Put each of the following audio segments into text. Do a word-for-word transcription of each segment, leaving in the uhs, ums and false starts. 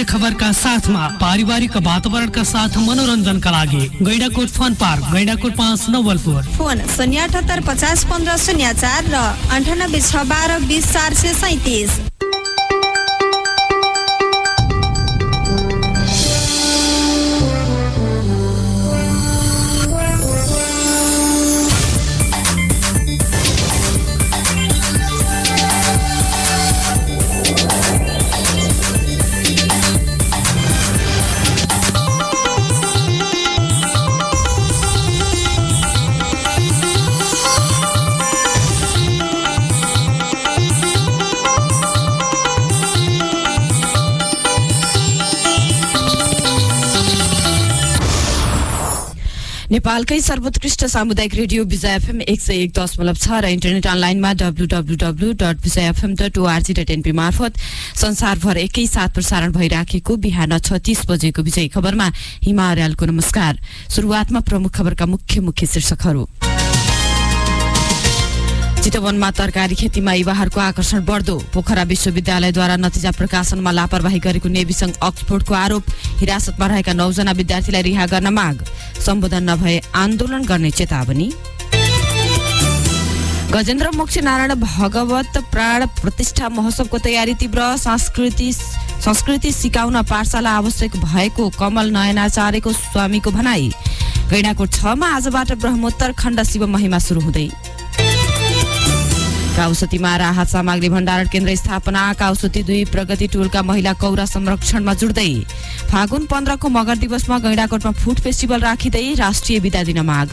खबरका साथमा पारिवारिक वातावरणका साथ मनोरञ्जनका लागि गैंडाकोट फन पार्क गैंडाकोट पाँच नवलपुर। फोन शून्य अठहत्तर पचास पन्ध्र शून्य चार र अन्ठानब्बे छ बाह्र बिस चार सय सैतिस। नेपालकै सर्वोत्कृष्ट सामुदायिक रेडियो विजय एफएम एक सय एक दशमलव छ र इन्टरनेट अनलाइनमा W W W dot Vijay FM dot ORG dot NP मार्फत संसारभर एकै साथ प्रसारण भइराखेको बिहान छत्तीस बजेको विजय खबरमा हिमा अर्यालको नमस्कार। सुरुवातमा प्रमुख खबरका मुख्य मुख्य शीर्षकहरू। चितवनमा तरकारी खेतीमा युवाहरूको आकर्षण बढ्दो। पोखरा विश्वविद्यालयद्वारा नतिजा प्रकाशनमा लापरवाही गरेको नेविसंघ अक्सफोर्डको आरोप। हिरासतमा रहेका नौजना विद्यार्थीलाई रिहा गर्न माग। सम्बोधन नभए आन्दोलन गर्ने चेतावनी। गजेन्द्र मोक्ष नारायण भगवत प्राण प्रतिष्ठा महोत्सवको तयारी तीव्र। संस्कृति संस्कृति सिकाउन पाठशाला आवश्यक भएको कमल नयनाचार्यको स्वामीको भनाई। गैंडाकोट छ मा आजबाट ब्रह्मोत्तर खण्ड शिव महिमा सुरु हुँदै। काउसतीमा राहत सामग्री भण्डारण केन्द्र स्थापना। काउसती दुई प्रगति टोलका महिला कौरा संरक्षणमा जुट्दै। फागुन पन्ध्रको मगर दिवसमा गैंडाकोटमा फुड फेस्टिभल राखिँदै राष्ट्रिय बिदा दिन माग।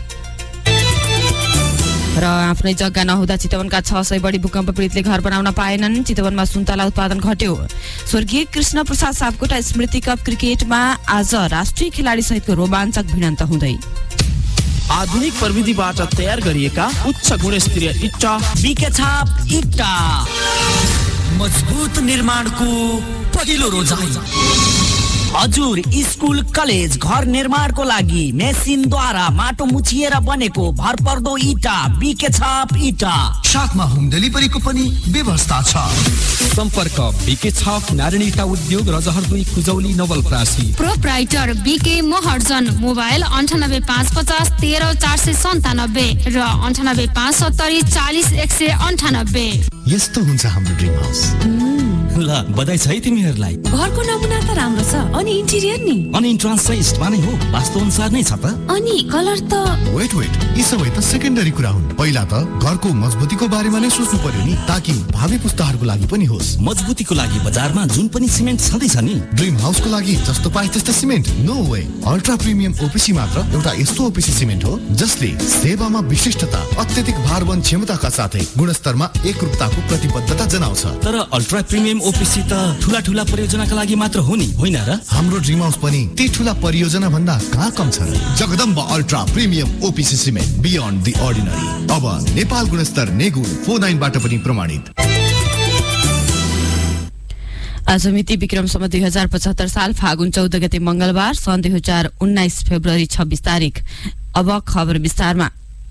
र आफ्नै जग्गा नहुँदा चितवनका छ सय बढी भूकम्प पीडितले घर बनाउन पाएनन्। चितवनमा सुन्तला उत्पादन घट्यो। स्वर्गीय कृष्ण प्रसाद सापकोटा स्मृति कप क्रिकेटमा आज राष्ट्रिय खेलाडी सहितको रोमाञ्चक भिडन्त हुँदै। आधुनिक प्रविधिबाट तयार गरिएका उच्च गुणस्तरीय इट्टा बीके छाप इट्टा मजबुत निर्माणको पहिलो रोजाइ। हजुर स्कुल कलेज घर निर्माणको लागि मेसिनद्वारा माटो मुछिएर बनेको भरपर्दो इटा बीके छाप इटा। साथमा होम डेलिभरीको पनि व्यवस्था छ। सम्पर्क बीके छाप नारायण इटा उद्योग रजहर दुई Kujauli Nawalparasi. Proprietor BK Maharjan. Mobile अन्ठानब्बे पाँच पचास तेह्र चार सय सन्तानब्बे र अन्ठानब्बे पाँच सत्तरी चालिस एक सय अन्ठानब्बे। यस्तो हुन्छ हाम्रो ड्रिम हाउस। ल बधाई छ है तिमीहरूलाई। घरको नमुना त राम्रो छ अनि इन्टिरियर नि अनि इन्ट्रान्स चाहिँ इस्टमा नै हो वास्तु अनुसार नै छ त। अनि कलर त वेट वेट यी सबै त सेकेन्डरी कुरा हुन्। पहिला त घरको मजबुतीको बारेमा नै सोच्नु पर्यो नि ताकि भावी पुस्ताहरूको लागि पनि होस्। मजबुतीको लागि बजारमा जुन पनि सिमेन्ट छँदैछ नि ड्रिम हाउसको लागि जस्तो पाए त्यस्तै cement no way. Ultra premium OPC मात्र एउटा यस्तो ओपिसी सिमेन्ट हो जसले सेवामा विशिष्टता अत्यधिक भारवन क्षमताका साथै गुणस्तरमा एकरूपताको प्रतिबद्धता जनाउँछ। तर अल्ट्रा प्रिमियम ओपिसी त ठुला ठुला परियोजनाका लागि मात्र हो नि होइन र? हाम्रो ड्रिम हाउस पनि ती ठुला परियोजना भन्दा कहाँ कम छ र। Jagadamba ultra premium OPC cement beyond the ordinary. अब नेपाल गुणस्तर नेगुण फोर नाइनबाट पनि प्रमाणित। आज मिति विक्रम सम्वत दुई हजार पचहत्तर साल फागुन चौध गते मंगलबार सन् दुई हजार उन्नाइस फेब्रुअरी छब्बीस तारिक। अब खबर विस्तारमा।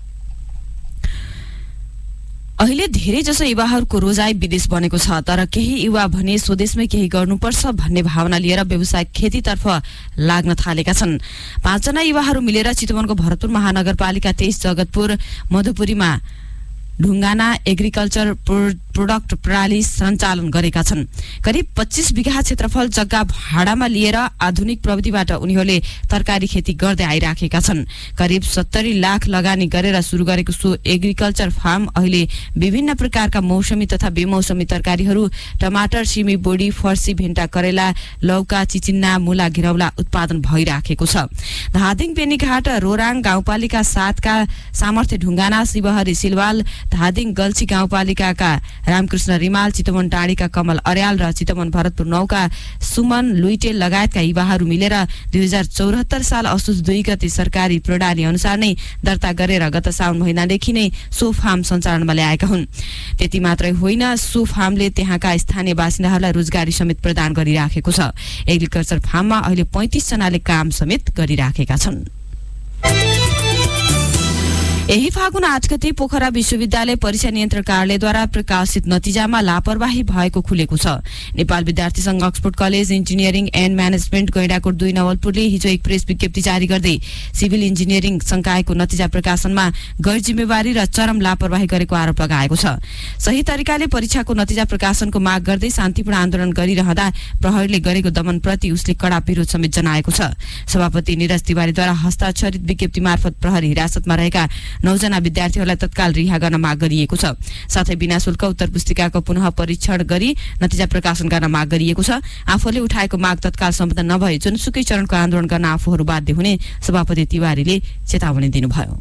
अहिले धेरै जसो युवाहरूको रोजाइ विदेश बनेको छ तर केही युवा भने स्वदेशमै केही गर्नुपर्छ भन्ने भावना लिएर व्यवसायिक खेतीतर्फ लाग्न थालेका छन्। पाँचजना युवाहरू मिलेर चितवनको भरतपुर महानगरपालिका तेइस जगतपुर मधुपुरीमा ढुङ्गाना एग्रिकल्चर प्रोडक्ट प्रणाली सञ्चालन गरेका छन्। करिब पच्चीस बिघा क्षेत्रफल जग्गा भाडामा लिएर आधुनिक प्रविधिबाट उनीहरूले तरकारी खेती गर्दै आइराखेका छन्। करिब सत्तरी लाख लगानी गरेर सुरु गरेको सो एग्रिकल्चर फार्म अहिले विभिन्न प्रकारका मौसमी तथा बेमौसमी तरकारीहरू टमाटर, सिमी, बोडी, फर्सी, भेन्टा, करेला, लौका, चिचिन्ना, मुला, घिरौला उत्पादन भइराखेको छ। धादिङ, बेनीघाट, रोराङ गाउँपालिका सातका सामर्थ्य ढुङ्गाना, शिवहरी, सिलवाल, धादिङ गल्छी गाउँपालिकाका रामकृष्ण रिमाल, चितवन टाढीका कमल अर्याल र चितवन भरतपुर नौका सुमन लुइटे लगायतका युवाहरू मिलेर दुई हजार चौहत्तर साल असोज दुई गते सरकारी प्रणाली अनुसार नै दर्ता गरेर गत साउन महिनादेखि नै सो फार्म सञ्चालनमा ल्याएका हुन्। त्यति मात्रै होइन, सो फार्मले त्यहाँका स्थानीय बासिन्दाहरूलाई रोजगारी समेत प्रदान गरिराखेको छ। एग्रिकल्चर फार्ममा अहिले पैंतीस जनाले काम समेत गरिराखेका छन्। यही फागुन आठ गते पोखरा विश्वविद्यालय परीक्षा नियन्त्रण कार्यालयद्वारा प्रकाशित नतिजामा लापरवाही भएको खुलेको छ। Nepal Vidyarthi Sangh Oxford college engineering and management Gaindakot दुई नवलपुरले हिजो एक प्रेस विज्ञप्ति जारी गर्दै सिभिल इन्जिनियरिङ संकायको नतिजा प्रकाशनमा गैर जिम्मेवारी र चरम लापरवाही गरेको आरोप लगाएको छ। सही तरिकाले परीक्षाको नतिजा प्रकाशनको माग गर्दै शान्तिपूर्ण आन्दोलन गरिरहँदा प्रहरीले गरेको दमनप्रति उसले कडा विरोध समेत जनाएको छ। सभापति निरज तिवारीद्वारा हस्ताक्षरित विज्ञप्ति मार्फत प्रहरी हिरासतमा रहेका नौजना विद्यार्थीहरूलाई तत्काल रिहा गर्न माग गरिएको छ। साथै बिना शुल्क उत्तर पुस्तिकाको पुनः परीक्षण गरी नतिजा प्रकाशन गर्न माग गरिएको छ। आफूले उठाएको माग तत्काल सम्बन्ध नभए जुनसुकै चरणको आन्दोलन गर्न आफूहरू बाध्य हुने सभापति तिवारीले चेतावनी दिनुभयो।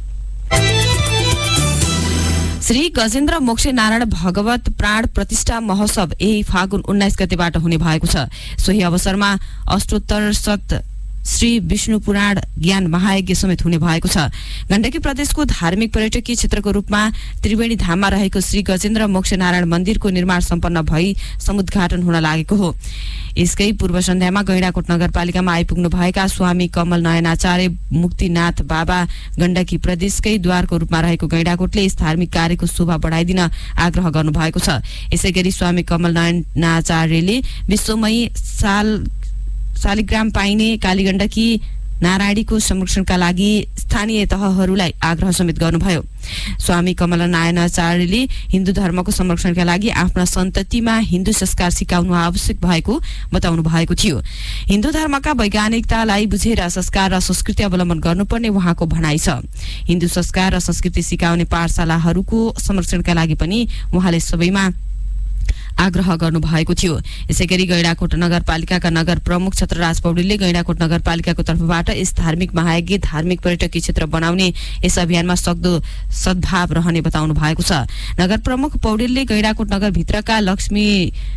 श्री गजेन्द्र मोक्ष नारायण भगवत प्राण प्रतिष्ठा महोत्सव यही फागुन उन्नाइस गतेबाट हुने भएको छ। सोही अवसरमा अष्टोत्तर सत श्री विष्णु पुराण ज्ञान महायज्ञ समेत हुने भएको छ। गण्डकी प्रदेशको धार्मिक पर्यटकीय क्षेत्रको रूपमा त्रिवेणी धाममा रहेको श्री गजेन्द्र मोक्ष नारायण मन्दिरको निर्माण सम्पन्न भई समुद्घाटन हुन लागेको हो। यसकै पूर्व सन्ध्यामा गैंडाकोट नगरपालिकामा आइपुग्नु भएका स्वामी कमल नयनाचार्य मुक्तिनाथ बाबा गण्डकी प्रदेशकै द्वारको रूपमा रहेको गैंडाकोटले यस धार्मिक कार्यको शोभा बढाइदिन आग्रह गर्नु भएको छ। यसैगरी स्वामी कमल नयनाचार्यले विश्वमयी साल शालिग्राम पाइने कालीगण्डकी नारायणीको संरक्षणका लागि स्थानीय तहहरूलाई आग्रह समेत गर्नुभयो। स्वामी कमल नारायणाचार्यले हिन्दू धर्मको संरक्षणका लागि आफ्ना सन्ततिमा हिन्दू संस्कार सिकाउनु आवश्यक भएको बताउनु भएको थियो। हिन्दू धर्मका वैज्ञानिकतालाई बुझेर संस्कार र संस्कृति अवलम्बन गर्नुपर्ने उहाँको भनाइ छ। हिन्दू संस्कार र संस्कृति सिकाउने पाठशालाहरूको संरक्षणका लागि पनि उहाँले सबैमा आग्रह गर्नु भएको थियो। यसैगरी गैंडाकोट नगरपालिकाका नगर प्रमुख छत्रराज पौडेलले गैंडाकोट नगरपालिकाको तर्फबाट यस धार्मिक महायज्ञ धार्मिक पर्यटकीय क्षेत्र बनाउने यस अभियानमा सक्दो सद्भाव रहने बताउनु भएको छ। नगर प्रमुख पौडेलले गैंडाकोट नगरभित्रका लक्ष्मी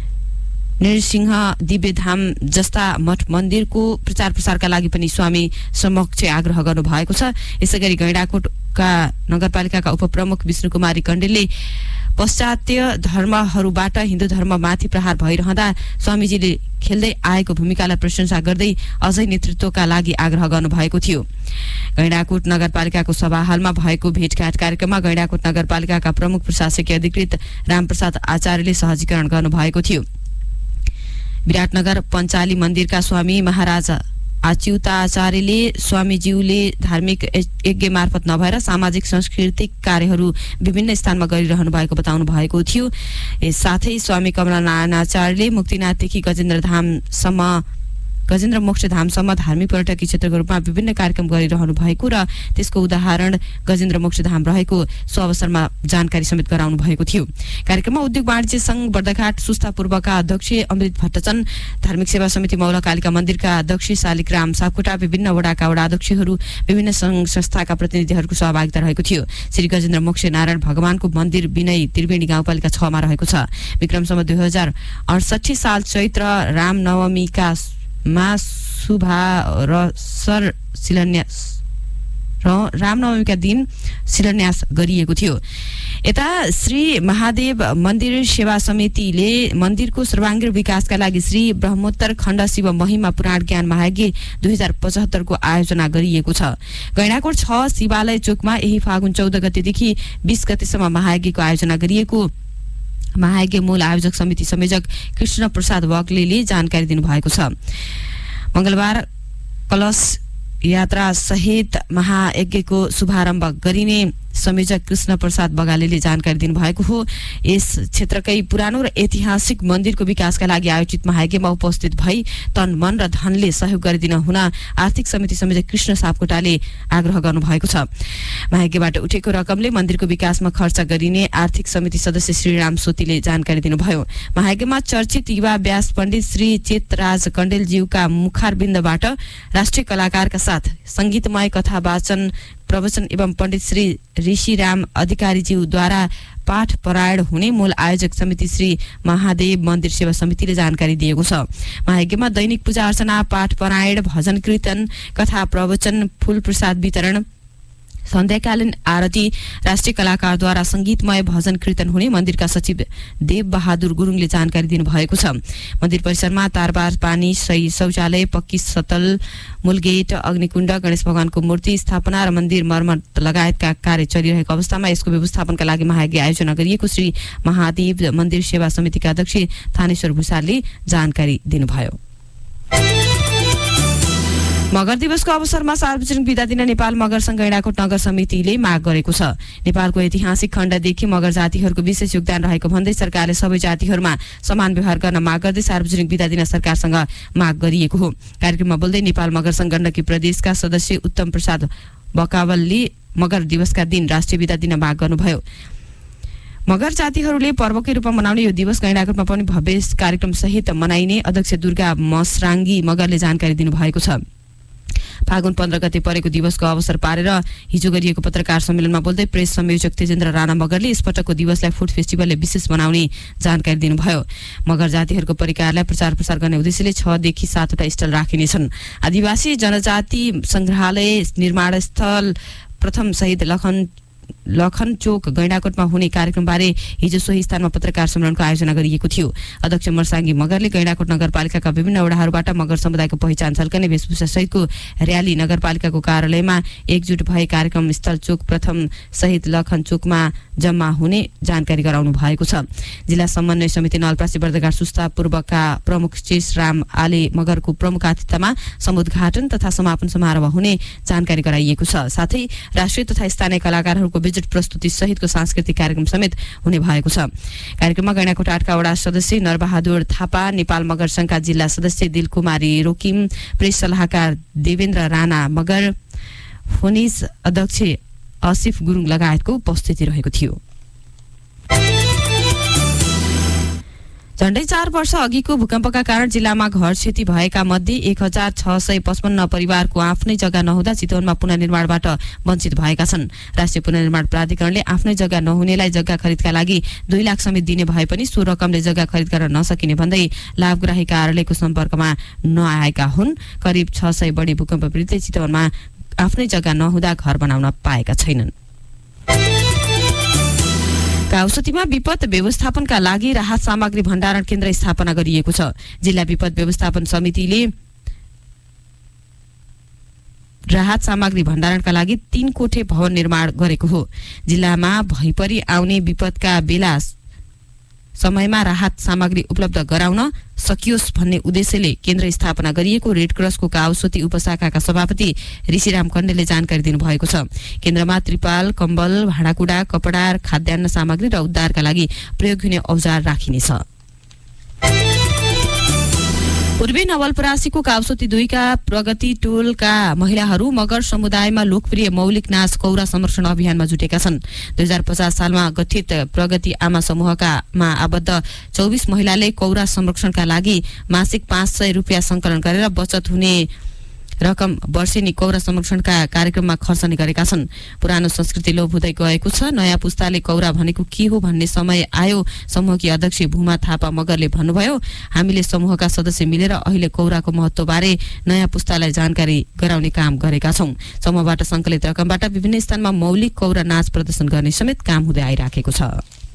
नृसिंह दिव्यधाम जस्ता मठ मन्दिरको प्रचार प्रसारका लागि पनि स्वामी समक्ष आग्रह गर्नु भएको छ। यसैगरी गैंडाकोटका नगरपालिकाका उपप्रमुख विष्णु कुमारी कण्डेलले पाश्चात्य धर्महरूबाट हिन्दू धर्ममाथि प्रहार भइरहँदा स्वामीजीले खेल्दै आएको भूमिकालाई प्रशंसा गर्दै अझै नेतृत्वका लागि आग्रह गर्नुभएको थियो। गैंडाकोट नगरपालिकाको सभा हलमा भएको भेटघाट कार्यक्रममा गैंडाकोट नगरपालिकाका प्रमुख प्रशासकीय अधिकृत रामप्रसाद आचार्यले सहजीकरण गर्नुभएको थियो। विराटनगर पञ्चाली मन्दिरका स्वामी महाराज आच्युताचार्यले स्वामीज्यूले धार्मिक यज्ञ मार्फत नभएर सामाजिक सांस्कृतिक कार्यहरू विभिन्न स्थानमा गरिरहनु भएको बताउनु भएको थियो। साथै स्वामी कमला नारायणाचार्यले मुक्तिनाथदेखि गजेन्द्र धामसम्म गजेन्द्र मोक्ष धामसम्म धार्मिक पर्यटकीय क्षेत्रको रूपमा विभिन्न कार्यक्रम गरिरहनु भएको र त्यसको उदाहरण गजेन्द्र मोक्ष धाम रहेको सो अवसरमा जानकारी समेत गराउनु भएको थियो। कार्यक्रममा उद्योग वाणिज्य संघ बर्दघाट सुस्ता पूर्वका अध्यक्ष अमृत भट्टचन, धार्मिक सेवा समिति मौला कालिका मन्दिरका अध्यक्ष शालिग्राम सापकोटा, विभिन्न वडाका वडा अध्यक्षहरू, विभिन्न संघ संस्थाका प्रतिनिधिहरूको सहभागिता रहेको थियो। श्री गजेन्द्र मोक्ष नारायण भगवानको मन्दिर विनय त्रिवेणी गाउँपालिका छ मा रहेको छ। विक्रमसम्म दुई हजार अडसठी साल चैत्र रामनवमीका मा शुभा र सर शिलान्यास र रामनवमीका दिन शिलान्यास गरिएको थियो। यता श्री महादेव मन्दिर सेवा समितिले मन्दिरको सर्वाङ्गीण विकासका लागि श्री ब्रह्मोत्तर खण्ड शिव महिमा पुराण ज्ञान महायज्ञ दुई हजार पचहत्तर को आयोजना गरिएको छ। गैंडाकोट छ शिवालय चोकमा यही फागुन चौध गतेदेखि बीस गतेसम्म महायज्ञको आयोजना गरिएको महायज्ञ मूल आयोजक समिति संयोजक कृष्ण प्रसाद वाग्लेले जानकारी दिनुभएको छ। मंगलबार कलश यात्रा सहित महायज्ञको शुभारम्भ गरिने संयोजक कृष्ण प्रसाद बगालेले जानकारी दिनुभएको हो। यस क्षेत्रकै पुरानो र ऐतिहासिक मन्दिरको विकासका लागि आयोजित महायज्ञमा उपस्थित भई तन मन र धनले सहयोग गरिदिन हुन आर्थिक समिति संयोजक कृष्ण सापकोटाले आग्रह गर्नुभएको छ। महायज्ञबाट उठेको रकमले मन्दिरको विकासमा खर्च गरिने आर्थिक समिति सदस्य श्रीराम सोतीले जानकारी दिनुभयो। महायज्ञमा चर्चित युवा व्यास पण्डित श्री चेतराज कण्डेलज्यूका मुखारबिन्दबाट राष्ट्रिय कलाकारका साथ संगीतमय कथा वाचन प्रवचन एवं पण्डित श्री ऋषिराम अधिकारीज्यूद्वारा पाठ परायण हुने मूल आयोजक समिति श्री महादेव मन्दिर सेवा समितिले जानकारी दिएको छ। महायज्ञमा दैनिक पूजा अर्चना, पाठ परायण, भजन कीर्तन, कथा प्रवचन, फूल प्रसाद वितरण, सन्ध्याकालीन आरती राष्ट्रिय कलाकारद्वारा संगीतमय भजन कीर्तन हुने मन्दिरका सचिव देव बहादुर गुरुङले जानकारी दिनुभएको छ। मन्दिर परिसरमा तारबार पानी, सही शौचालय, पक्की सतल, मूलगेट, अग्निकुण्ड, गणेश भगवानको मूर्ति स्थापना र मन्दिर मर्मत लगायतका कार्य चलिरहेको अवस्थामा यसको व्यवस्थापनका लागि महायज्ञ आयोजना गरिएको श्री महादेव मन्दिर सेवा समितिका अध्यक्ष थानेश्वर भूषालले जानकारी दिनुभयो। मगर दिवसको अवसरमा सार्वजनिक बिदा दिन नेपाल मगर संघ गैंडाकोट नगर समितिले माग गरेको छ। नेपालको ऐतिहासिक खण्डदेखि मगर जातिहरूको विशेष योगदान रहेको भन्दै सरकारले सबै जातिहरूमा समान व्यवहार गर्न माग गर्दै सार्वजनिक बिदा दिन सरकारसँग माग गरिएको हो। कार्यक्रममा बोल्दै नेपाल मगर संघ गण्डकी प्रदेशका सदस्य उत्तम प्रसाद बकावलले मगर दिवसका दिन राष्ट्रिय बिदा दिन माग गर्नुभयो। मगर जातिहरूले पर्वकै रूपमा मनाउने यो दिवस गैंडाकोटमा पनि भव्य कार्यक्रम सहित मनाइने अध्यक्ष दुर्गा मसराङ्गी मगरले जानकारी दिनुभएको छ। फागुन पन्ध्र गते परेको दिवसको अवसर पारेर हिजो गरिएको पत्रकार सम्मेलनमा बोल्दै प्रेस संयोजक तेजेन्द्र राणा मगरले यसपटकको दिवसलाई फुड फेस्टिभलले विशेष बनाउने जानकारी दिनुभयो। मगर जातिहरूको परिकारलाई प्रचार प्रसार गर्ने उद्देश्यले छ देखि सातवटा स्टल राखिनेछन्। आदिवासी जनजाति संग्रहालय निर्माण स्थल प्रथम शहीद लखन लखन चोक गैंडाकोटमा हुने कार्यक्रमबारे हिजो सोही स्थानमा पत्रकार सम्मेलनको आयोजना गरिएको थियो। अध्यक्ष मर्साङ्गी मगरले गैंडाकोट नगरपालिकाका विभिन्न वडाहरूबाट मगर समुदायको पहिचान झल्कने वेशभूषा सहितको र्याली नगरपालिकाको कार्यालयमा एकजुट भए कार्यक्रम स्थल चोक प्रथम शहीद लखन चोकमा जम्मा हुने जानकारी गराउनु भएको छ। जिल्ला समन्वय समिति नवलपरासी बर्दगाड सुस्ता पूर्वका प्रमुख चेस राम आले मगरको प्रमुख आतिथ्यमा समुद्घाटन तथा समापन समारोह हुने जानकारी गराइएको छ। साथै राष्ट्रिय तथा स्थानीय कलाकारहरूको बजेट प्रस्तुति सहितको सांस्कृतिक कार्यक्रम समेत हुने भएको छ। कार्यक्रममा गैंडाकोट आठका वडा सदस्य नरबहादुर थापा, नेपाल मगर संघका जिल्ला सदस्य दिलकुमारी रोकिम, प्रेस सल्लाहकार देवेन्द्र राणा मगर, फोनिस अध्यक्ष आसिफ गुरुङ लगायतको उपस्थिति रहेको थियो। झण्डै चार वर्ष अघिको भूकम्पका कारण जिल्लामा घर क्षति भएका मध्ये एक हजार छ सय पचपन्न परिवारको आफ्नै जग्गा नहुँदा चितवनमा पुनर्निर्माणबाट वञ्चित भएका छन्। राष्ट्रिय पुनर्निर्माण प्राधिकरणले आफ्नै जग्गा नहुनेलाई जग्गा खरिदका लागि दुई लाख समेत दिने भए पनि सो रकमले जग्गा खरिद गर्न नसकिने भन्दै लाभग्राही कार्यालयको सम्पर्कमा नआएका हुन्। करिब छ सय बढी भूकम्प पीडितले चितवनमा आफ्नै जग्गा नहुँदा घर बनाउन पाएका छैनन्। औषधिमा विपद व्यवस्थापनका लागि राहत सामग्री भण्डारण केन्द्र स्थापना गरिएको छ। जिल्ला विपद व्यवस्थापन समितिले राहत सामग्री भण्डारणका लागि तीन कोठे भवन निर्माण गरेको हो। जिल्लामा भइपरि आउने विपदका बेला समयमा राहत सामग्री उपलब्ध गराउन सकियोस् भन्ने उद्देश्यले केन्द्र स्थापना गरिएको रेड क्रसको काउसती उपशाखाका सभापति ऋषिराम कण्डेलले जानकारी दिनुभएको छ। केन्द्रमा त्रिपाल, कम्बल, भाँडाकुँडा, कपडा, खाद्यान्न सामग्री र उद्धारका लागि प्रयोग हुने औजार राखिनेछ। पूर्वी नवलपरासीको काउसती दुईका प्रगति टोलका महिलाहरू मगर समुदायमा लोकप्रिय मौलिक नाच कौरा संरक्षण अभियानमा जुटेका छन्। दुई हजार पचास सालमा गठित प्रगति आमा समूहकामा आबद्ध चौबिस महिलाले कौरा संरक्षणका लागि मासिक पाँच सय रुपियाँ संकलन गरेर बचत हुने रकम वर्षेनी कौरा संरक्षणका कार्यक्रममा खर्चने गरेका छन्। पुरानो संस्कृति लोप हुँदै गएको छ। नयाँ पुस्ताले कौरा भनेको के हो भन्ने समय आयो। समूहकी अध्यक्ष भूमा थापा मगरले भन्नुभयो, हामीले समूहका सदस्य मिलेर अहिले कौराको महत्त्वबारे नयाँ पुस्तालाई जानकारी गराउने काम गरेका छौं। समूहबाट संकलित रकमबाट विभिन्न स्थानमा मौलिक कौरा नाच प्रदर्शन गर्ने समेत काम हुँदै आइराखेको छ।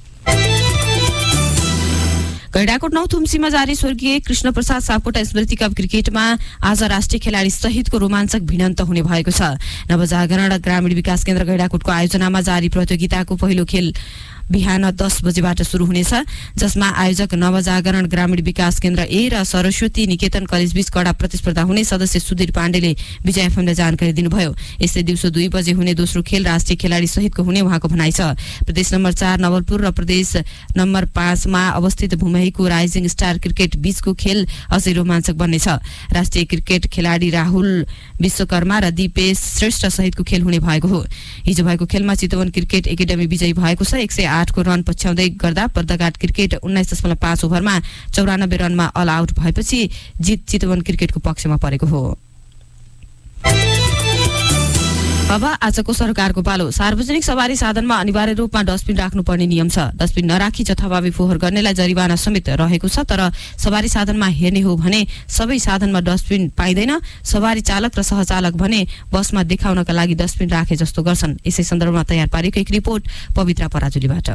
गैंडाकोट नौ थुम्सीमा जारी स्वर्गीय कृष्ण प्रसाद सापकोटा स्मृति कप क्रिकेटमा आज राष्ट्रिय खेलाडी सहितको रोमाञ्चक भिडन्त हुने भएको छ। नवजागरण ग्रामीण विकास केन्द्र गैंडाकोटको आयोजनामा जारी प्रतियोगिताको पहिलो खेल बिहान दस बजेबाट शुरू हुनेछ, जसमा आयोजक नवजागरण ग्रामीण विकास केन्द्र ए र सरस्वती निकेतन कलेज बीच कडा प्रतिस्पर्धा हुने सदस्य सुधीर पाण्डेले विजय एफएमले जानकारी दिनुभयो। यस्तै दिउँसो दुई बजे हुने दोस्रो खेल राष्ट्रिय खेलाडी सहितको हुने उहाँको भनाइ छ। प्रदेश नम्बर चार नवलपुर र प्रदेश नम्बर पाँचमा अवस्थित भूमहीको राइजिङ स्टार क्रिकेट बीचको खेल अझै रोमाञ्चक बन्नेछ। राष्ट्रिय क्रिकेट खेलाडी राहुल विश्वकर्मा र दिपेश श्रेष्ठ सहितको खेल हुने भएको हो। हिजो भएको खेलमा चितवन क्रिकेट एकाडेमी विजयी भएको छ। एक सय आठको रन पछ्याउँदै गर्दा बर्दघाट क्रिकेट उन्नाइस दशमलव पाँच ओभरमा चौरानब्बे रनमा अल आउट भएपछि जित चितवन क्रिकेटको पक्षमा परेको हो। अब आजको सरकारको पालो। सार्वजनिक सवारी साधनमा अनिवार्य रूपमा डस्टबिन राख्नुपर्ने नियम छ। डस्टबिन नराखी जथाभावी फोहोर गर्नेलाई जरिवाना समेत रहेको छ। तर सवारी साधनमा हेर्ने हो भने सबै साधनमा डस्टबिन पाइँदैन। सवारी चालक र सहचालक भने बसमा देखाउनका लागि डस्टबिन राखे जस्तो गर्छन्। यसै सन्दर्भमा तयार पारेको एक रिपोर्ट पवित्रा पराजुलीबाट।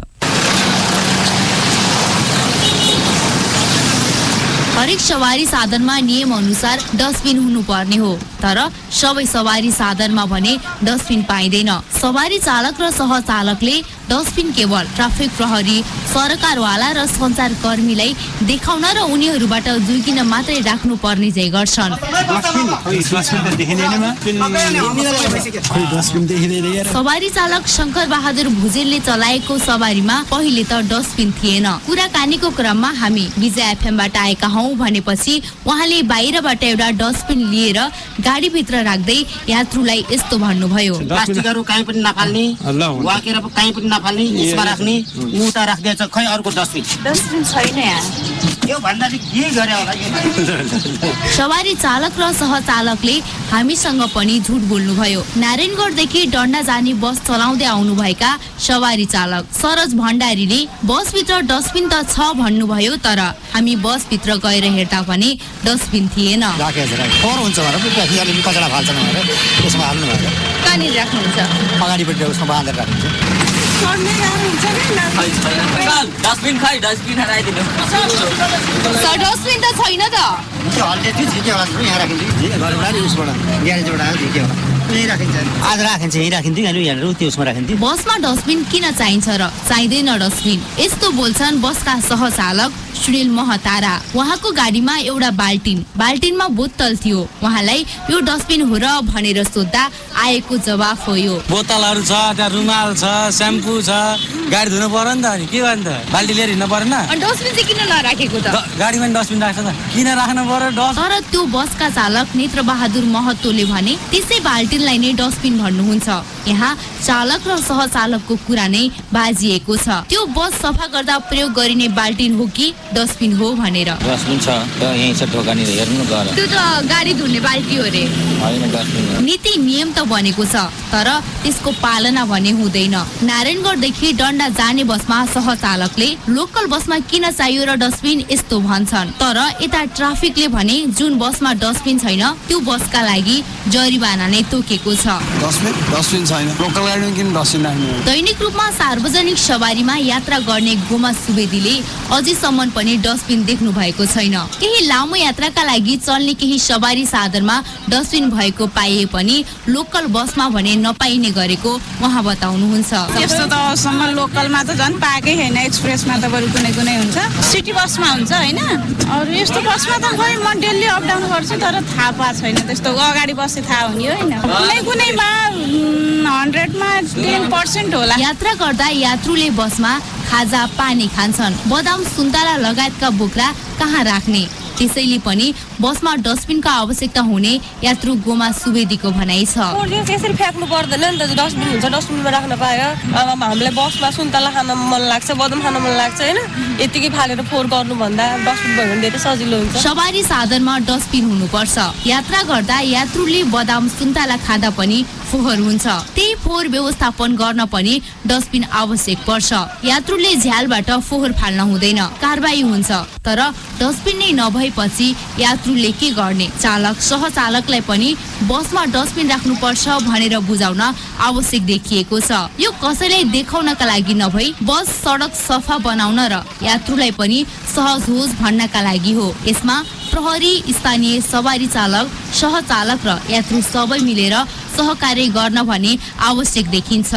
हरेक सवारी साधनमा नियम अनुसार डस्टबिन हुनुपर्ने हो, तर सबै सवारी साधनमा भने डस्टबिन पाइँदैन। सवारी चालक र सहचालकले डस्टबिन केवल ट्राफिक प्रहरी, सरकारवाला र सञ्चारकर्मीलाई देखाउन र उनीहरूबाट जोगिन मात्रै राख्नु पर्ने जै गर्छन्। सवारी चालक शंकर बहादुर भुजेलले चलाएको सवारीमा पहिले त डस्टबिन थिएन। कुराकानीको क्रममा हामी विजय एफएमबाट आएका हौ भनेपछि उहाँले बाहिरबाट एउटा डस्टबिन लिएर गाडीभित्र राख्दै यात्रुलाई यस्तो भन्नुभयो। प्लास्टिकहरू कहीँ पनि नफाल्ने, वाकेर कहीँ पनि नफाल्ने, यसमा राख्ने, मुटा राख्दैछ खै अर्को डस्टबिन डस्टबिन छैन यहाँ। यो भन्दा चाहिँ के गरे होला? सवारी चालक र सहचालकले हामीसँग पनि झुट बोल्नुभयो। नारायणगढदेखि डन्डा जाने बस चलाउँदै आउनुभएका सवारी चालक सरज भण्डारीले बसभित्र डस्टबिन त छ भन्नुभयो, तर हामी बसभित्र गएर हेर्दा पनि डस्टबिन थिएन। कहाँनिर राख्नुहुन्छ? अगाडिपट्टि उसमा बाँधेर राख्नुहुन्छ। डस्टबिन खै डस्टबिन हराइदिनु। डस्टबिन त छैन त। आज राखिन्छ यहीँ राखिन्थ्यो, यहाँनिर त्यसमा राखिन्थ्यो। बसमा डस्टबिन किन चाहिन्छ र चाहिँदैन डस्टबिन? यस्तो बोल्छन् बसका सहचालक सुनिल महतारा। उहाँको गाडीमा एउटा बाल्टिन बाल्टिनमा बोतल थियो। उहाँलाई यो डस्टबिन हो र भनेर सोद्धा आएको जवाफ हो यो। बोतलहरू छ, त्यहाँ रुमाल छ, स्याम्पू छ, गाडी धुनु पर्यो नि त, अनि के भन्नु त? बाल्टी लिएर हिँड्नु परेन? डस्टबिन चाहिँ किन नराखेको त? गाडीमा डस्टबिन राख्छ त, किन राख्नु पर्यो? तर त्यो बसका चालक नेत्र बहादुर महतोले भने त्यसै बाल्टिनलाई नै डस्टबिन भन्नुहुन्छ। यहाँ चालक र सहचालकको कुरा नै बाजिएको छ। त्यो बस सफा गर्दा प्रयोग गरिने बाल्टिन हो कि डस्टबिन हो भनेर। डस्टबिन छ यही छ, ढोकानिर हेर्नु गएर। त्यो त गाडी धुने बाल्टी हो रे। हैन डस्टबिन। नीति नियम त बनेको छ, तर त्यसको पालना भने हुँदैन। नारायणगढदेखि डन्डा जाने बसमा सहचालकले लोकल बसमा किन चाहियो र डस्टबिन यस्तो भन्छन्, तर यता ट्राफिकले भने जुन बसमा डस्टबिन छैन त्यो बसका लागि जरिवाना नै तोकेको छ। डस्टबिन डस्टबिन छैन, लोकल गाडीमा किन डस्टबिन राख्नु? दैनिक रूपमा सार्वजनिक सवारीमा यात्रा गर्ने गोमा सुवेदीले अझैसम्म पनि डस्टबिन देख्नु भएको छैन। केही लामो यात्राका लागि चल्ने केही सवारी साधनमा डस्टबिन भएको पाइए पनि लोकल बसमा भने नपाइने गरेको उहाँ बताउनुहुन्छ। यस्तो त सम्म लोकलमा त झन् पाएकै छैन, एक्सप्रेसमा त बरु कुनै कुनै हुन्छ, सिटी बसमा हुन्छ होइन। अरू यस्तो बसमा त खै म डेली अप डाउन गर्छु, तर थाहा पाएको छैन त्यस्तो। अगाडि बसे थाहा हुने होइन, कुनै कुनैमा हन्ड्रेडमा टेन पर्सेन्ट होला। यात्रा गर्दा यात्रुले बसमा खाजा पानी खान्छन्, बदाम सुन्तला लगायतका बोक्रा कहाँ राख्ने? त्यसैले पनि बसमा डस्टबिनको आवश्यकता हुने यात्रु गोमा सुवेदीको भनाइ छ। त्यसरी फ्याँक्नु पर्दैन नि त, डस्टबिन हुन्छ, डस्टबिनमा राख्न पायो। अब हामीलाई बसमा सुन्तला खान मन लाग्छ, बदाम खान मन लाग्छ होइन, यतिकै फालेर फोहोर गर्नुभन्दा डस्टबिन भयो भने धेरै सजिलो हुन्छ। सवारी साधनमा डस्टबिन हुनुपर्छ। यात्रा गर्दा यात्रुले बदाम सुन्तला खाँदा पनि फोहोर हुन्छ, त्यही फोहोर व्यवस्थापन गर्न पनि डस्टबिन आवश्यक पर्छ। यात्रुले झ्यालबाट फोहोर फाल्न हुँदैन, कारबाही हुन्छ। तर डस्टबिन नै नभएपछि यात्रुले के गर्ने? चालक सहचालकलाई पनि बसमा डस्टबिन राख्नुपर्छ भनेर बुझाउन आवश्यक देखिएको छ। यो कसैलाई देखाउनका लागि नभई बस सडक सफा बनाउन र यात्रुलाई पनि सहज होस् भन्नका लागि हो। यसमा प्रहरी, स्थानीय सवारी चालक, सहचालक र यात्रु सबै मिलेर सहकार्य गर्न भने आवश्यक देखिन्छ।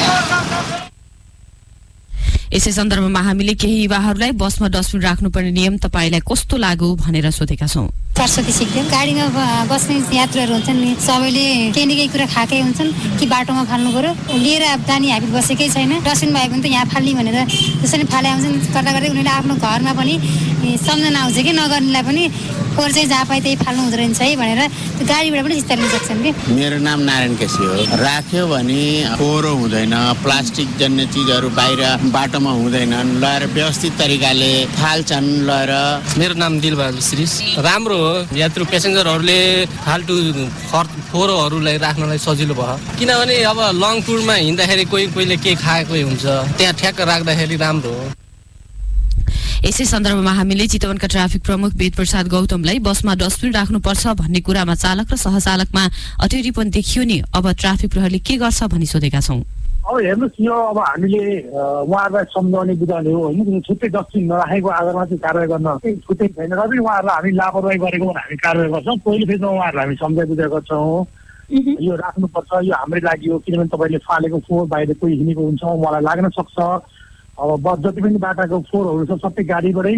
यसै सन्दर्भमा हामीले केही युवाहरूलाई बसमा डस्टबिन राख्नुपर्ने नियम तपाईँलाई कस्तो लाग्यो भनेर सोधेका छौँ। सरस्वती सिक्किम गाडीमा बस्ने यात्रुहरू हुन्छन् नि, सबैले केही न केही कुरा खाएकै हुन्छन् कि बाटोमा फाल्नु पर्यो, लिएर जाने हामी बसेकै छैन। डस्टबिन भयो भने त यहाँ फाल्ने भनेर त्यसरी फाले आउँछन्। गर्दा गर्दै उनीहरूले आफ्नो घरमा पनि सम्झना आउँछ कि नगर्नेलाई पनि फोहोर चाहिँ जहाँ पाए त्यही फाल्नु हुँदो रहेछ है भनेर गाडीबाट पनि चित्त लिन सक्छन् कि। मेरो नाम नारायण केसी हो। राख्यो भने फोहोरो हुँदैन, प्लास्टिक जन्य चिजहरू बाहिर बाटोमा हुँदैनन्, लगाएर व्यवस्थित तरिकाले फाल्छन् लगाएर। मेरो नाम दिलबहादुर श्रीष। राम्रो हो, यात्रु पेसेन्जरहरूले फाल्टु फोहोरहरूलाई राख्नलाई सजिलो भयो किनभने अब लङ टुरमा हिँड्दाखेरि कोही कोहीले के खाएको हुन्छ त्यहाँ ठ्याक्क राख्दाखेरि राम्रो हो। यसै सन्दर्भमा हामीले चितवनका ट्राफिक प्रमुख वेद प्रसाद गौतमलाई बसमा डस्टबिन राख्नुपर्छ भन्ने कुरामा चालक र सहचालकमा अटेरीपन देखियो नि, अब ट्राफिक प्रहरीले के गर्छ भनी सोधेका छौं। अब हेर्नुहोस् यो अब हामीले उहाँहरूलाई सम्झाउने बुझाउने हो होइन, छुट्टै डस्टबिन नराखेको आधारमा चाहिँ कारवाही गर्न छुट्टै छैन र पनि उहाँहरूलाई हामी लापरवाही गरेको भने हामी कारवाही गर्छौँ। पहिलो फेजमा उहाँहरूलाई हामी सम्झाइ बुझाइ गर्छौँ यो राख्नुपर्छ, यो हाम्रै लागि हो किनभने तपाईँले फालेको फोहोर बाहिर कोही हिँडेको हुन्छ उहाँलाई लाग्न सक्छ। अब बस जति पनि बाटाको फोहोरहरू छ सबै गाडीबाटै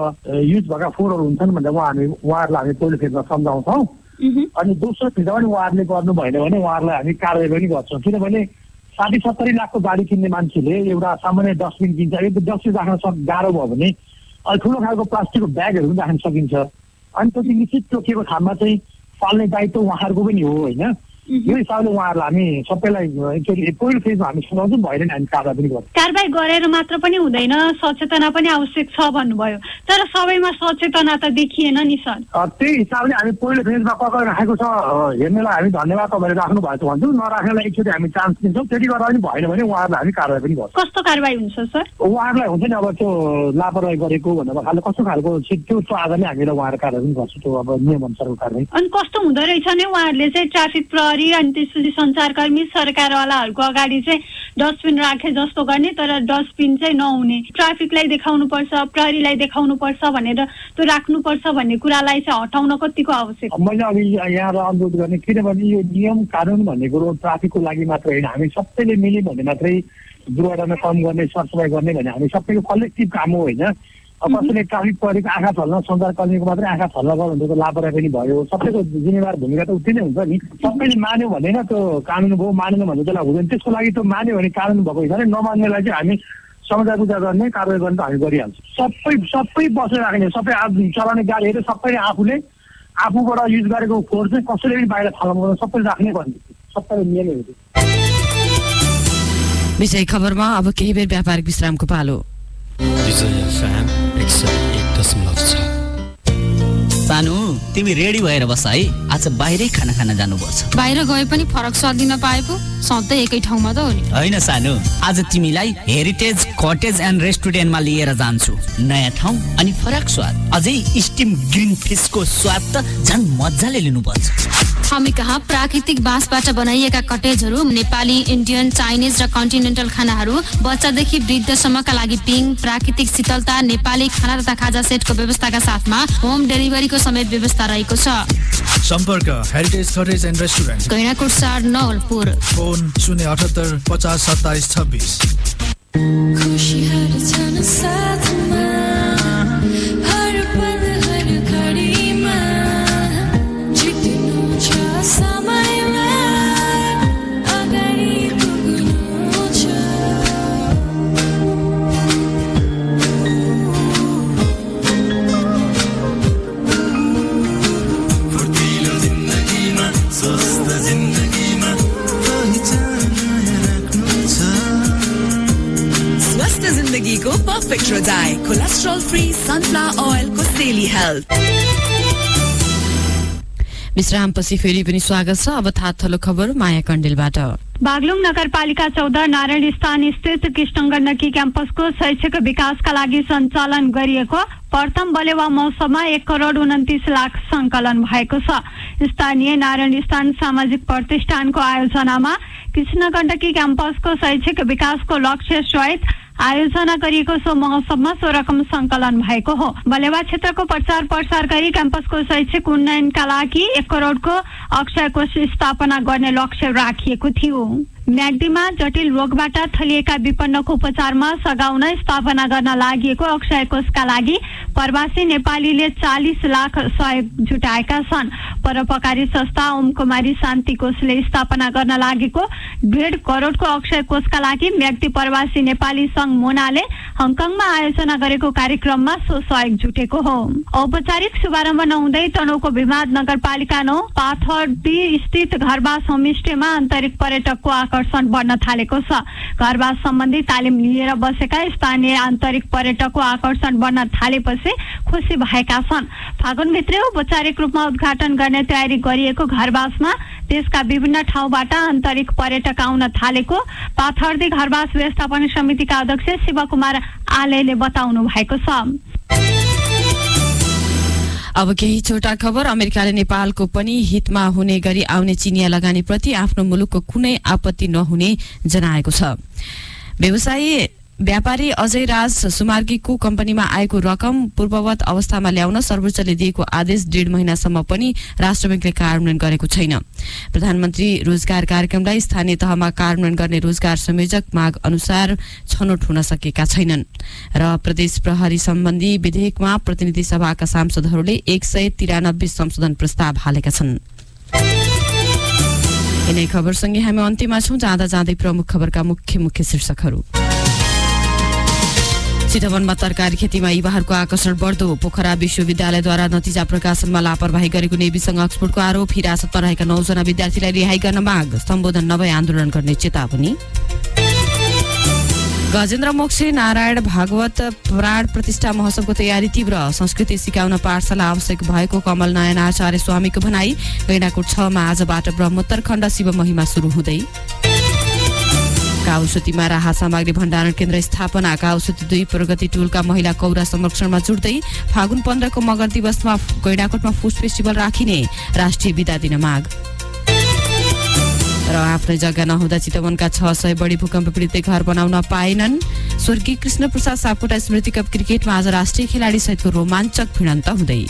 युज भएका फोहोरहरू हुन्छन् भनेर उहाँ हामी उहाँहरूलाई हामी पहिलो फेजमा सम्झाउँछौँ। अनि दोस्रो फेजमा पनि उहाँहरूले गर्नु भएन भने उहाँहरूलाई हामी कारवाही पनि गर्छौँ किनभने साठी सत्तरी लाखको गाडी किन्ने मान्छेले एउटा सामान्य डस्टबिन किन्छ, एक डस्टबिन राख्न सक् गाह्रो भयो भने अहिले ठुलो खालको प्लास्टिकको ब्यागहरू पनि राख्न सकिन्छ। अनि त्यो चाहिँ निश्चित तोकिएको ठाउँमा चाहिँ फाल्ने दायित्व उहाँहरूको पनि हो होइन। यो हिसाबले उहाँहरूलाई हामी सबैलाई एकचोटि पहिलो फेजमा हामी सुनाउँछौँ, भएन हामी कारवाही पनि गर्छौँ। कारवाही गरेर मात्र पनि हुँदैन, सचेतना पनि आवश्यक छ भन्नुभयो, तर सबैमा सचेतना त देखिएन नि सर। त्यही हिसाबले हामी पहिलो फेजमा पक्राउ राखेको छ, हेर्नेलाई हामी धन्यवाद तपाईँले राख्नु भएको भन्छौँ, नराख्नेलाई एकचोटि हामी चान्स दिन्छौँ। त्यति गर्दा पनि भएन भने उहाँहरूलाई हामी कारवाही पनि गर्छौँ। कस्तो कारवाही हुन्छ सर? उहाँहरूलाई हुन्छ नि अब त्यो लापरवाही गरेको भनेर खालि कस्तो खालको त्यो त्यो आधारले हामीलाई उहाँहरू कारवाही पनि गर्छौँ, त्यो अब नियम अनुसारको कारवाही। अनि कस्तो हुँदो रहेछ नि उहाँहरूले चाहिँ ट्राफिक प्रहरी अनि त्यसपछि सञ्चारकर्मी सरकारवालाहरूको अगाडि चाहिँ डस्टबिन राखे जस्तो गर्ने तर डस्टबिन चाहिँ नहुने, ट्राफिकलाई देखाउनु पर्छ प्रहरीलाई देखाउनु पर्छ भनेर त्यो राख्नुपर्छ भन्ने कुरालाई चाहिँ हटाउन कतिको आवश्यक? मैले अघि यहाँलाई अनुरोध गर्ने किनभने यो नियम कानुन भन्ने कुरो ट्राफिकको लागि मात्र होइन, हामी सबैले मिल्यौँ भने मात्रै दुर्घटना कम गर्ने सरसफाइ गर्ने भने हामी सबैको कलेक्टिभ काम हो होइन। अब कसैले ट्राफिक प्रहरीको आँखा छल्न सञ्चारकर्मीको मात्रै आँखा छल्न गयो भने त लापरवाही पनि भयो, सबैको जिम्मेवार भूमिका त उति नै हुन्छ नि। सबैले मान्यो भने न त्यो कानुन भयो, मानेन भने त्यसलाई हुँदैन। त्यसको लागि त्यो मान्यो भने कानुन भएको हिसाबले नमान्नेलाई चाहिँ हामी सम्झाइ बुझाइ गर्ने कारवाही गर्ने त हामी गरिहाल्छौँ। सबै सबै बसेर राख्ने सबै चलाउने गाडीहरू सबैले आफूले आफूबाट युज गरेको फोहोर चाहिँ कसैले पनि बाहिर फाल्नु सबैले राख्ने गर्ने सबैले नियमहरू। विषय खबरमा अब केही बेर व्यापारिक विश्रामको पालो। सानु तिमी रेडी भएर बस है, आज बाहिरै खाना खान जानुपर्छ। बाहिर गए पनि फरक स्वाद दिन पाए पो सधैँ एकै ठाउँमा त हो नि। होइन सानु, आज तिमीलाई हेरिटेज कटेज एन्ड रेस्टुरेन्टमा लिएर जान्छु। नयाँ ठाउँ अनि फरक स्वाद, अझै स्टिम ग्रिन फिसको स्वाद त झन् मजाले लिनुपर्छ। हामी कहाँ प्राकृतिक बाँसबाट बनाइएका कटेजहरू, नेपाली, इन्डियन, चाइनिज र कन्टिनेन्टल खानाहरू, बच्चादेखि वृद्धसम्मका लागि पिङ, प्राकृतिक शीतलता, नेपाली खाना तथा खाजा सेटको व्यवस्थाका साथमा होम डेलिभरीको समेत व्यवस्था रहेको छ। सम्पर्क heritage cottage and restaurant, Gaindakot चार नवलपुर, फोन शून्य अठहत्तर पचास सत्ताइस छब्बिस। जिन्दगीको पर्फेक्ट रोजाइ कोलेस्ट्रोल फ्री सनफ्लावर ओइलको सेली हेल्थ। विश्रामपछि फेरि पनि स्वागत छ। अब थाहा खबर माया कण्डेलबाट। बागलुङ नगरपालिका चौध नारायण स्थान स्थित कृष्ण गण्डकी क्याम्पसको शैक्षिक विकासका लागि सञ्चालन गरिएको प्रथम बलेवा महोत्सवमा एक करोड उन्तिस लाख सङ्कलन भएको छ। स्थानीय नारायण स्थान सामाजिक प्रतिष्ठानको आयोजनामा कृष्ण गण्डकी क्याम्पसको शैक्षिक विकासको लक्ष्य सहित आयोजना गरिएको सो महोत्सवमा सो रकम सङ्कलन भएको हो। बलेवा क्षेत्रको प्रचार प्रसार गरी क्याम्पसको शैक्षिक उन्नयनका लागि एक करोडको अक्षय कोष स्थापना गर्ने लक्ष्य राखिएको थियो। म्याग्दीमा जटिल रोगबाट थलिएका विपन्नको उपचारमा सघाउन स्थापना गर्न लागि अक्षय कोषका लागि प्रवासी नेपालीले चालिस लाख सहयोग जुटाएका छन्। परोपकारी संस्था ओम कुमारी शान्ति कोषले स्थापना गर्न लागेको डेढ करोडको अक्षय कोषका लागि म्याग्दी प्रवासी नेपाली संघ मोनाले हङकङमा आयोजना गरेको कार्यक्रममा सो सहयोग जुटेको हो। औपचारिक शुभारम्भ नहुँदै तनहुँको विवाद नगरपालिका नौ पाथरडी स्थित घरवास होमस्टेमा आन्तरिक पर्यटकको आकर्षण बढ्न थालेको छ। घरवास सम्बन्धी तालिम लिएर बसेका स्थानीय आन्तरिक पर्यटकको आकर्षण बढ्न थालेपछि खुसी भएका छन्। फागुनभित्रै औपचारिक रूपमा उद्घाटन गर्ने तयारी गरिएको घरवासमा देशका विभिन्न ठाउँबाट आन्तरिक पर्यटक आउन थालेको पाथर्दी घरवास व्यवस्थापन समितिका अध्यक्ष शिवकुमार आलेले बताउनु भएको छ। अब केही छोटा खबर। अमेरिकाले नेपालको पनि हितमा हुने गरी आउने चिनिया लगानीप्रति आफ्नो मुलुकको कुनै आपत्ति नहुने जनाएको छ। व्यवसायी व्यापारी अजय राज सुमार्गीको कम्पनीमा आएको रकम पूर्ववत अवस्थामा ल्याउन सर्वोच्चले दिएको आदेश डेढ महिनासम्म पनि राष्ट्र बैंकले कार्यान्वयन गरेको छैन। प्रधानमन्त्री रोजगार कार्यक्रमलाई स्थानीय तहमा कार्यान्वयन गर्ने रोजगार संयोजक माग अनुसार छनौट हुन सकेका छैनन् र प्रदेश प्रहरी सम्बन्धी विधेयकमा प्रतिनिधि सभाका सांसदहरूले एक सय तिरानब्बे संशोधन प्रस्ताव हालेका छन्। यिनै खबरसँगै हामी अन्त्यमा छौं। जाँदा जाँदै प्रमुख खबरका मुख्य मुख्य शीर्षकहरू। चितवनमा तरकारी खेतीमा युवाहरूको आकर्षण बढ्दो। पोखरा विश्वविद्यालयद्वारा नतिजा प्रकाशनमा लापरवाही गरेको नेवीसँग अक्सफोर्डको आरोप। हिरासतमा रहेका नौजना विद्यार्थीलाई रिहाई गर्न माग। सम्बोधन नभई आन्दोलन गर्ने चेतावनी। गजेन्द्र मोक्ष नारायण भागवत प्राण प्रतिष्ठा महोत्सवको तयारी तीव्र। संस्कृति सिकाउन पाठशाला आवश्यक भएको कमल नयन आचार्य स्वामीको भनाई। गैंडाकोट छ मा आजबाट ब्रह्मोत्तर खण्ड शिव महिमा शुरू हुँदै। काउसुतीमा राहत सामग्री भण्डारण केन्द्र स्थापना। काउसुती दुई प्रगति टोलका महिला कौरा संरक्षणमा जुट्दै। फागुन पन्ध्रको मगर दिवसमा गैंडाकोटमा फुड फेस्टिभल राखिने राष्ट्रिय बिदा दिन माग। र आफ्नै जग्गा नहुँदा चितवनका छ सय बढी भूकम्प पीडितले घर बनाउन पाएनन्। स्वर्गीय कृष्ण प्रसाद सापकोटा स्मृति कप क्रिकेटमा आज राष्ट्रिय खेलाडी सहितको रोमाञ्चक भिडन्त हुँदै।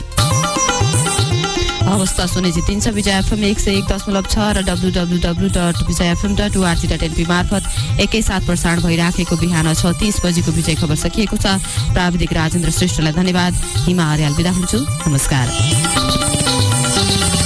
अवस्था सुने जितिन्छ। विजय एफएम एक सय एक दशमलव छ र W W W dot Vijay FM dot ORG dot NP मार्फत एकैसाथ प्रसारण भइराखेको बिहान छ तीस बजेको विजय खबर सकिएको छ। प्राविधिक राजेन्द्र श्रेष्ठलाई धन्यवाद। हिमा अर्याल बिदा हुन्छु। नमस्कार।